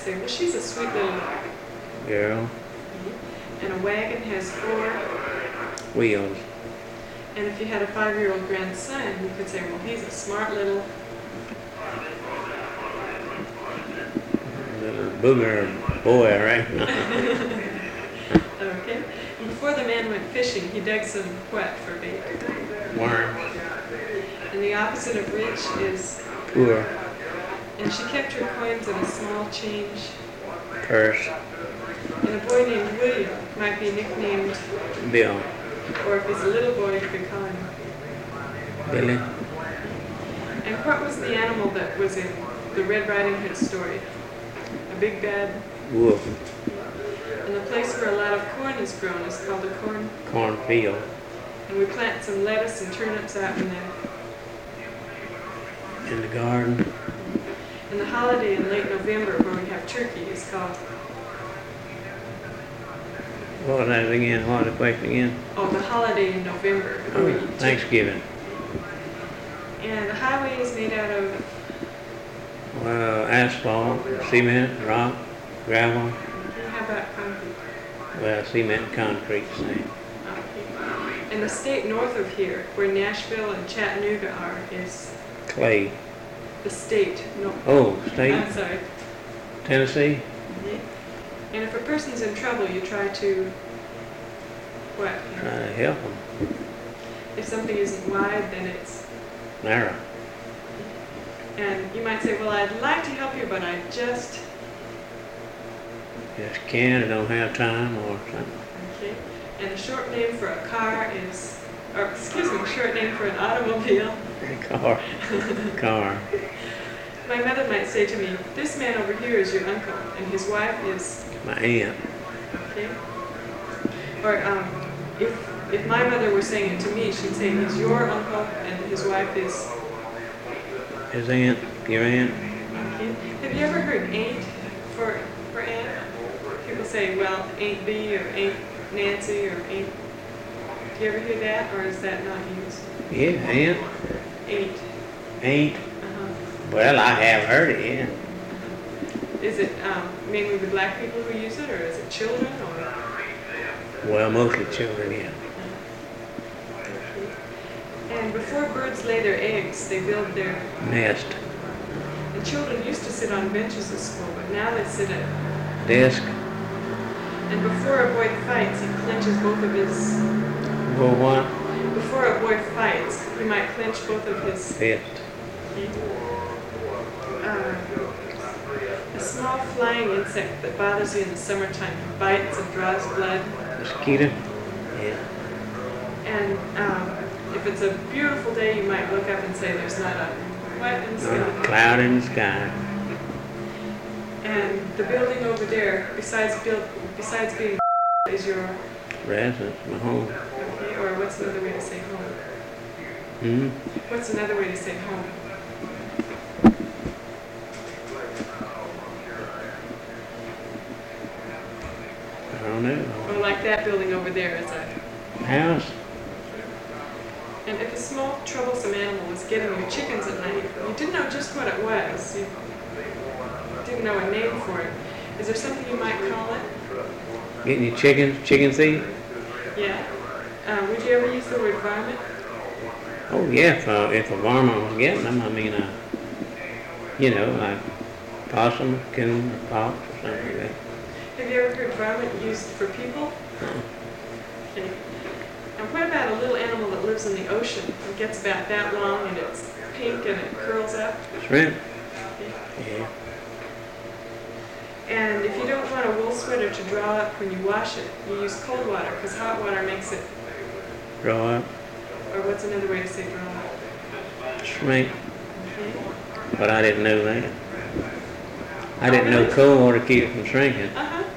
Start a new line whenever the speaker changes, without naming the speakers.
say, well, she's a sweet little
girl.
And a wagon has 4
wheels.
And if you had a 5-year-old grandson, you could say, well, he's a smart little
booger boy, right?
Okay. And before the man went fishing, he dug some what for bait?
Worm.
And the opposite of rich is
poor.
And she kept her coins in a small change
purse.
And a boy named William might be nicknamed
Bill.
Or if he's a little boy, you could call him
Billy.
And what was the animal that was in the Red Riding Hood story? A big bad
wolf.
And the place where a lot of corn is grown is called a
cornfield.
And we plant some lettuce and turnips out in there.
In the garden.
And the holiday in late November where we have turkey is called.
What was that again? What was the question again?
Oh, the holiday in November.
Oh, Thanksgiving.
And the highway is made out of?
Well, asphalt, cement, rock, gravel.
And how about concrete?
Well, cement and concrete, same.
Okay. And the state north of here, where Nashville and Chattanooga are, is?
Clay.
The state. No.
Oh, state?
I'm sorry.
Tennessee?
Mm-hmm. And if a person's in trouble, you try to, what?
Try to help them.
If something isn't wide, then it's?
Narrow.
And you might say, well, I'd like to help you, but I just
can't or don't have time or something.
Okay. And a short name for a car is, or excuse me, a short name for an automobile.
Car. Car.
My mother might say to me, this man over here is your uncle, and his wife is?
My aunt.
Okay. Or if my mother were saying it to me, she'd say, he's your uncle, and his wife is?
His aunt. Your aunt.
Okay. Have you ever heard ain't for aunt? People say, well, Aunt B or Aunt Nancy or Aunt. Do you ever hear that, or is that not used?
Yeah, aunt.
Ain't.
Ain't.
Uh-huh.
Well, I have heard it, yeah.
Is it mainly the black people who use it, or is it children, or?
Well, mostly children, yeah.
And before birds lay their eggs, they build their
nest.
And children used to sit on benches at school, but now they sit at
desk.
And before a boy fights, he clenches both of his.
Well, what?
Before a boy fights, he might clench both of his
fist.
A small flying insect that bothers you in the summertime, bites and draws blood.
Mosquito. Yeah.
And if it's a beautiful day, you might look up and say, "There's not a what in the sky."
Not a cloud in the sky.
And the building over there, besides being is your
residence, my home.
Okay, or what's another way to say home?
Hmm?
What's another way to say home?
I don't know.
Well, like that building over there is a
house.
And if a small, troublesome animal was getting your chickens at night, you didn't know just what it was. You didn't know a name for it. Is there something you might call it?
Getting your chicken thief?
Yeah. Would you ever use the word varmint?
Oh, yeah, if a varmint was getting them, I mean, like possum, coon, or fox, or something like that.
Have you ever heard varmint used for people?
No.
Okay. And what about a little animal that lives in the ocean? It gets about that long and it's pink and it curls up?
Shrimp?
Okay.
Yeah.
And if you don't want a wool sweater to draw up when you wash it, you use cold water because hot water makes it
draw up.
Or what's another way to say draw up?
Shrink.
Okay.
But I didn't know that. I didn't know cold water keeps it from shrinking.